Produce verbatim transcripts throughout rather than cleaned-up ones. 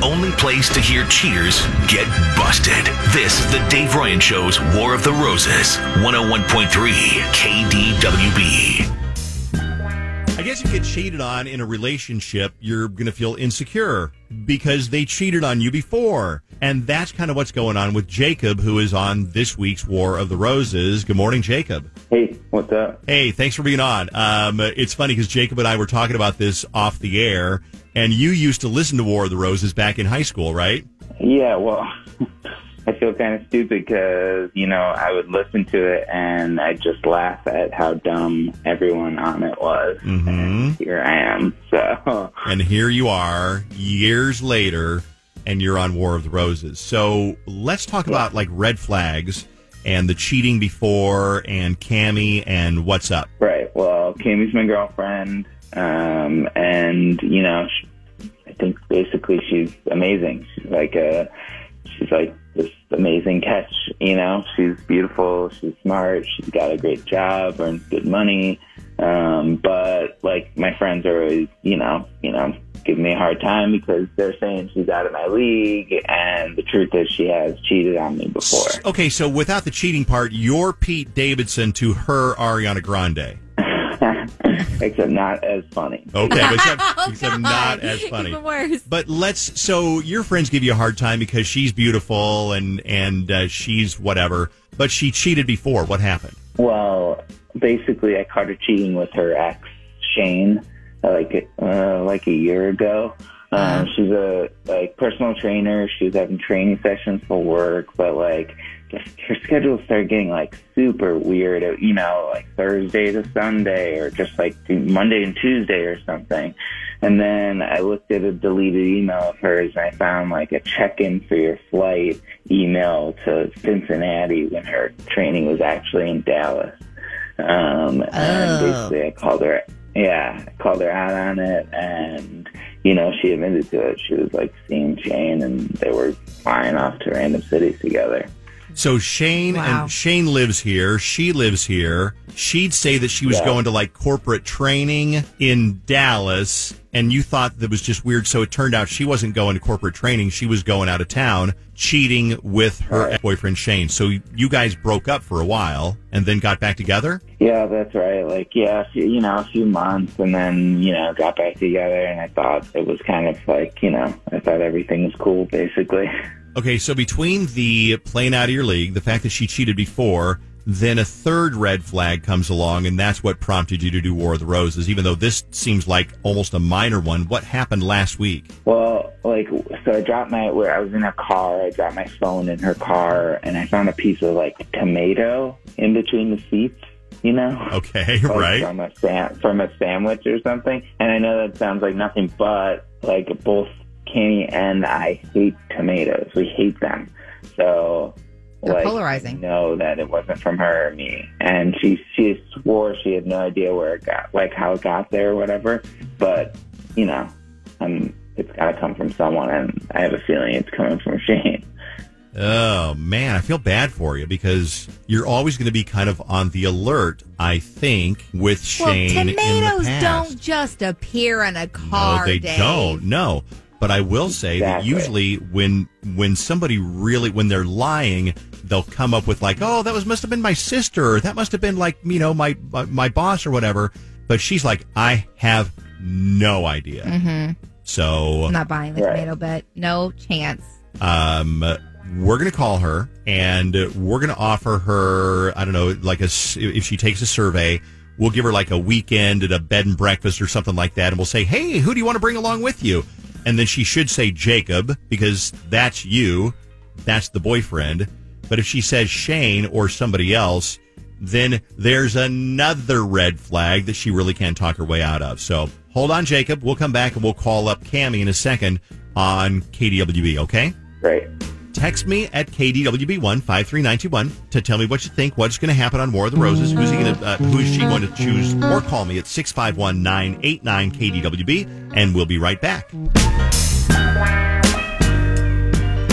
only place to hear cheaters get busted. This is the Dave Ryan Show's War of the Roses, one oh one point three K D W B. I guess if you get cheated on in a relationship, you're going to feel insecure because they cheated on you before. And that's kind of what's going on with Jacob, who is on this week's War of the Roses. Good morning, Jacob. Hey, what's up? Hey, thanks for being on. Um, it's funny because Jacob and I were talking about this off the air, and you used to listen to War of the Roses back in high school, right? Yeah, well, I feel kind of stupid because, you know, I would listen to it and I'd just laugh at how dumb everyone on it was. Mm-hmm. And here I am. So, and here you are years later, and you're on War of the Roses. So let's talk yeah. about, like, red flags and the cheating before and Cammie and what's up. Right. Well, Cammie's my girlfriend, um, and, you know, she, I think basically she's amazing. She's like a... She's like this amazing catch, you know. She's beautiful, she's smart, she's got a great job, earns good money. Um, but like my friends are always, you know, you know, giving me a hard time because they're saying she's out of my league, and the truth is she has cheated on me before. Okay, so without the cheating part, you're Pete Davidson to her Ariana Grande. Except not as funny. Okay, but except, oh, except not as funny. Even worse. But let's. So your friends give you a hard time because she's beautiful and and uh, she's whatever. But she cheated before. What happened? Well, basically, I caught her cheating with her ex Shane, uh, like uh, like a year ago. Um, she's a like personal trainer. She was having training sessions for work, but like. Her schedule started getting like super weird, you know, like Thursday to Sunday or just like Monday and Tuesday or something. And then I looked at a deleted email of hers and I found like a check-in for your flight email to Cincinnati when her training was actually in Dallas. Um, oh. And basically I called her, yeah, I called her out on it, and, you know, she admitted to it. She was like seeing Shane and they were flying off to random cities together. So Shane wow. and Shane lives here. She lives here. She'd say that she was yeah. going to like corporate training in Dallas, and you thought that was just weird. So it turned out she wasn't going to corporate training. She was going out of town, cheating with her right. boyfriend Shane. So you guys broke up for a while and then got back together? Yeah, that's right. Like, yeah, you know, a few months, and then, you know, got back together, and I thought it was kind of like, you know, I thought everything was cool, basically. Okay, so between the playing out of your league, the fact that she cheated before, then a third red flag comes along, and that's what prompted you to do War of the Roses, even though this seems like almost a minor one. What happened last week? Well, like, so I dropped my, where I was in a car, I dropped my phone in her car, and I found a piece of, like, tomato in between the seats, you know? Okay, like right. From a, sam- from a sandwich or something. And I know that sounds like nothing, but, like, both Cammie and I hate tomatoes. We hate them. So, They're like, polarizing. I know that it wasn't from her or me. And she she swore she had no idea where it got, like how it got there or whatever. But, you know, um, it's got to come from someone, and I have a feeling it's coming from Shane. Oh, man, I feel bad for you because you're always going to be kind of on the alert, I think, with Shane well, in the tomatoes past. don't just appear in a car, No, they Dave. don't. No. But I will say exactly. that usually when when somebody really, when they're lying, they'll come up with like, oh, that was must have been my sister. Or that must have been like, you know, my, my, my boss or whatever. But she's like, I have no idea. Mm-hmm. So I'm not buying the right. tomato bet. No chance. Um, we're going to call her and we're going to offer her, I don't know, like a, if she takes a survey, we'll give her like a weekend at a bed and breakfast or something like that. And we'll say, hey, who do you want to bring along with you? And then she should say Jacob because that's you. That's the boyfriend. But if she says Shane or somebody else, then there's another red flag that she really can't talk her way out of. So hold on, Jacob. We'll come back and we'll call up Cammie in a second on K D W B, okay? Right. Text me at K D W B one five three nine two one to tell me what you think, what's going to happen on War of the Roses, who's he going to, uh, who is she going to choose, or call me at six five one, nine eight nine K D W B, and we'll be right back. Before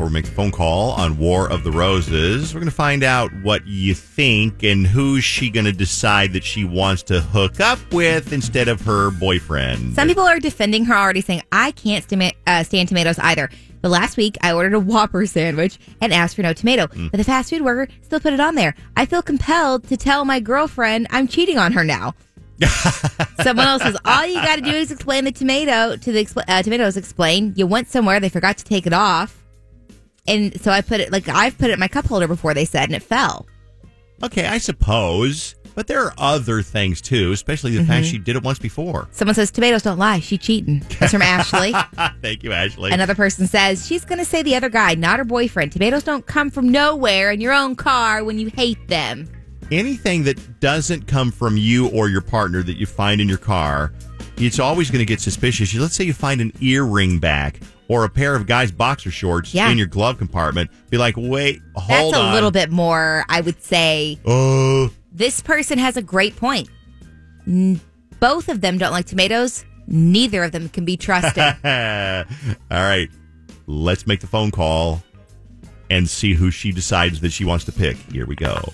before we make the phone call on War of the Roses. We're going to find out what you think and who's she going to decide that she wants to hook up with instead of her boyfriend. Some people are defending her already, saying, I can't st- uh, stand tomatoes either. But last week, I ordered a Whopper sandwich and asked for no tomato. Mm. But the fast food worker still put it on there. I feel compelled to tell my girlfriend I'm cheating on her now. Someone else says, all you got to do is explain the tomato to the expl- uh, tomatoes. Explain you went somewhere, they forgot to take it off, and so I put it like I've put it in my cup holder before. They said, and it fell. Okay, I suppose, but there are other things too, especially the mm-hmm. fact she did it once before. Someone says tomatoes don't lie. She cheating. That's from Ashley. Thank you, Ashley. Another person says she's going to say the other guy, not her boyfriend. Tomatoes don't come from nowhere in your own car when you hate them. Anything that doesn't come from you or your partner that you find in your car, it's always going to get suspicious. Let's say you find an earring back or a pair of guys' boxer shorts yeah. in your glove compartment. Be like, wait, hold That's on. That's a little bit more, I would say. Uh, this person has a great point. N- both of them don't like tomatoes. Neither of them can be trusted. All right. Let's make the phone call and see who she decides that she wants to pick. Here we go.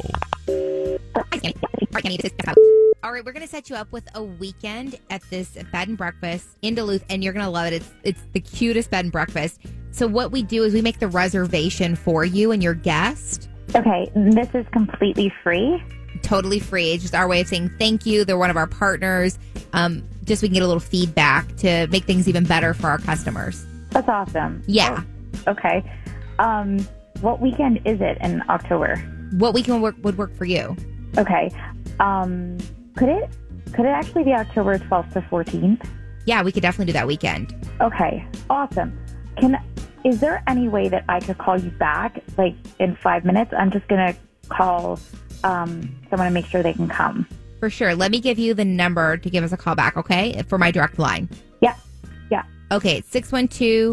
All right, we're going to set you up with a weekend at this bed and breakfast in Duluth, and you're going to love it. It's it's the cutest bed and breakfast. So what we do is we make the reservation for you and your guest. Okay, this is completely free? Totally free. It's just our way of saying thank you. They're one of our partners. Um, just so we can get a little feedback to make things even better for our customers. That's awesome. Yeah. Oh, okay. Um, what weekend is it in October? What weekend work, would work for you? Okay. Um, could it could it actually be October twelfth to fourteenth? Yeah, we could definitely do that weekend. Okay. Awesome. Can is there any way that I could call you back like in five minutes? I'm just gonna call um, someone to make sure they can come. For sure. Let me give you the number to give us a call back, okay? For my direct line. Yeah. Yeah. Okay, it's six one two.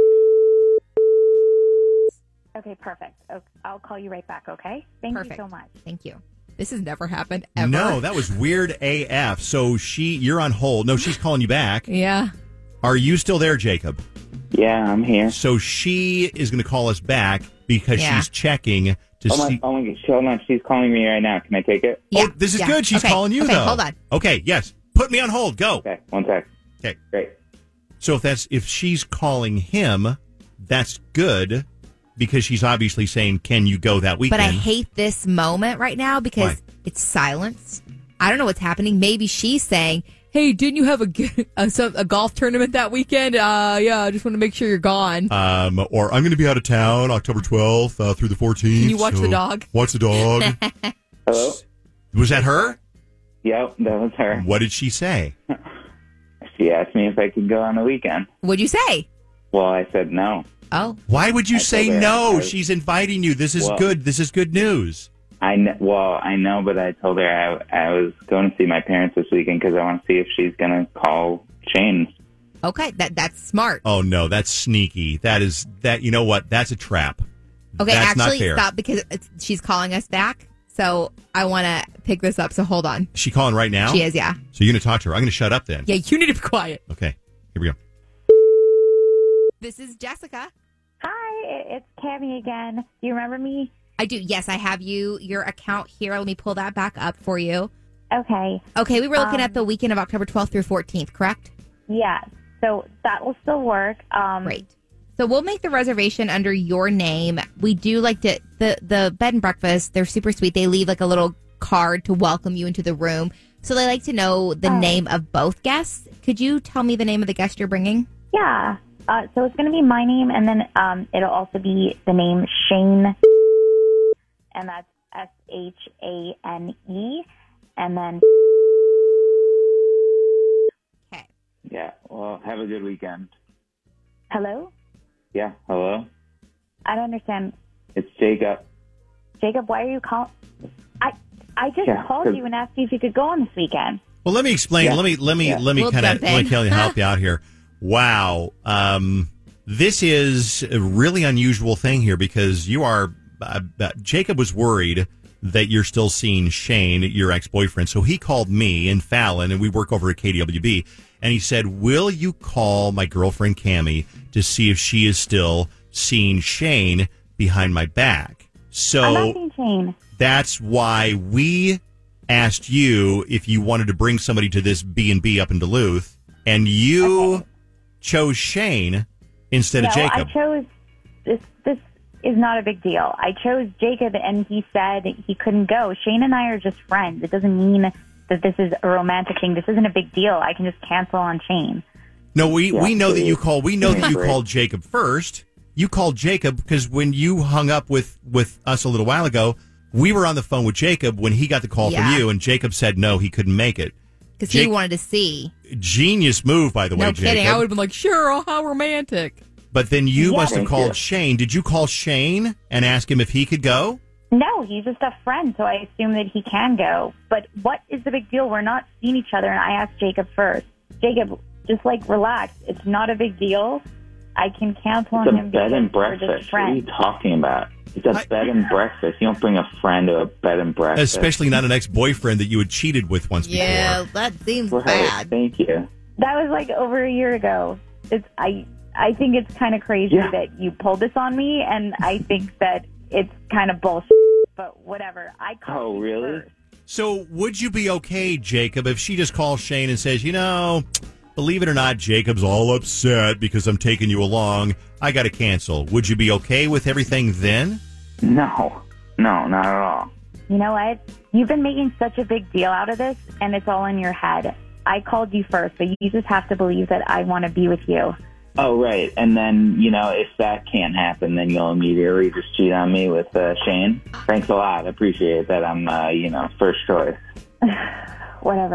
Okay, perfect. I'll call you right back, okay? Thank perfect. you so much. Thank you. This has never happened ever. No, that was weird A F. So she, you're on hold. No, she's calling you back. Yeah. Are you still there, Jacob? Yeah, I'm here. So she is going to call us back because yeah. she's checking to oh my, see. Oh my gosh, hold on. She's calling me right now. Can I take it? Yeah. Oh, this is yeah. good. She's okay. calling you, okay, though. Hold on. Okay, yes. Put me on hold. Go. Okay, one sec. Okay. Great. So if that's if she's calling him, that's good. Because she's obviously saying, can you go that weekend? But I hate this moment right now because Why? It's silence. I don't know what's happening. Maybe she's saying, hey, didn't you have a, a, a golf tournament that weekend? Uh, yeah, I just want to make sure you're gone. Um, or I'm going to be out of town October twelfth uh, through the fourteenth. Can you watch so the dog? Watch the dog. Hello? Was that her? Yep, that was her. What did she say? She asked me if I could go on the weekend. What'd you say? Well, I said no. Oh. Why would you I say her, no? was, She's inviting you. This is well, good. This is good news. I kn- well, I know, but I told her I, I was going to see my parents this weekend because I want to see if she's going to call Shane. Okay, that that's smart. Oh no, that's sneaky. That is that. You know what? That's a trap. Okay, that's actually, not fair. stop because it's, she's calling us back. So I want to pick this up. So hold on. Is she calling right now? She is, yeah. So you're going to talk to her. I'm going to shut up then. Yeah, you need to be quiet. Okay, here we go. This is Jessica. Hi, it's Cammie again. Do you remember me? I do. Yes, I have you. Your account here. Let me pull that back up for you. Okay. Okay, we were looking um, at the weekend of October twelfth through fourteenth, correct? Yeah. So that will still work. Um, Great. So we'll make the reservation under your name. We do like to the the bed and breakfast. They're super sweet. They leave like a little card to welcome you into the room. So they like to know the oh. name of both guests. Could you tell me the name of the guest you're bringing? Yeah. Uh, so it's going to be my name, and then um, it'll also be the name Shane, and that's S H A N E, and then... Okay. Yeah, well, have a good weekend. Hello? Yeah, hello? I don't understand. It's Jacob. Jacob, why are you calling? I I just Yeah, called you and asked you if you could go on this weekend. Well, let me explain. Yeah. Let me let me Yeah. let me We'll kind of jump let me in. kind of help you out here. Wow, um, this is a really unusual thing here because you are uh, uh, Jacob was worried that you're still seeing Shane, your ex-boyfriend, so he called me and Fallon, and we work over at K D W B, and he said, "Will you call my girlfriend Cammie to see if she is still seeing Shane behind my back. I'm not So seeing Shane. that's why we asked you if you wanted to bring somebody to this B and B up in Duluth, and you Okay. chose Shane instead No, of Jacob. I chose this. This is not a big deal. I chose Jacob, and he said he couldn't go. Shane and I are just friends. It doesn't mean that this is a romantic thing. This isn't a big deal. I can just cancel on Shane. No, we, Yeah, we know that you please. called. We know that you Great. called Jacob first. You called Jacob because when you hung up with, with us a little while ago, we were on the phone with Jacob when he got the call Yeah. from you, and Jacob said no, he couldn't make it. Because he Jake- wanted to see. Genius move, by the way, No Jacob. kidding. I would have been like, sure, oh, how romantic. But then you Yeah, must have thank called you. Shane. Did you call Shane and ask him if he could go? No, he's just a friend, so I assume that he can go. But what is the big deal? We're not seeing each other, and I asked Jacob first. Jacob, just like relax. It's not a big deal. I can cancel It's on a him bed and because we're just breakfast. What are you friends. talking about? It's a I- bed and breakfast. You don't bring a friend to a bed and breakfast. Especially not an ex-boyfriend that you had cheated with once Yeah, before. that seems Right. bad. Thank you. That was like over a year ago. It's I. I think it's kind of crazy Yeah. that you pulled this on me, and I think that it's kind of bullshit. But whatever. I called Oh, you really? first. So would you be okay, Jacob, if she just calls Shane and says, you know, believe it or not, Jacob's all upset because I'm taking you along. I got to cancel. Would you be okay with everything then? No. No, not at all. You know what? You've been making such a big deal out of this, and it's all in your head. I called you first, but you just have to believe that I want to be with you. Oh, right. And then, you know, if that can't happen, then you'll immediately just cheat on me with uh, Shane. Thanks a lot. I appreciate that I'm, uh, you know, first choice. Whatever.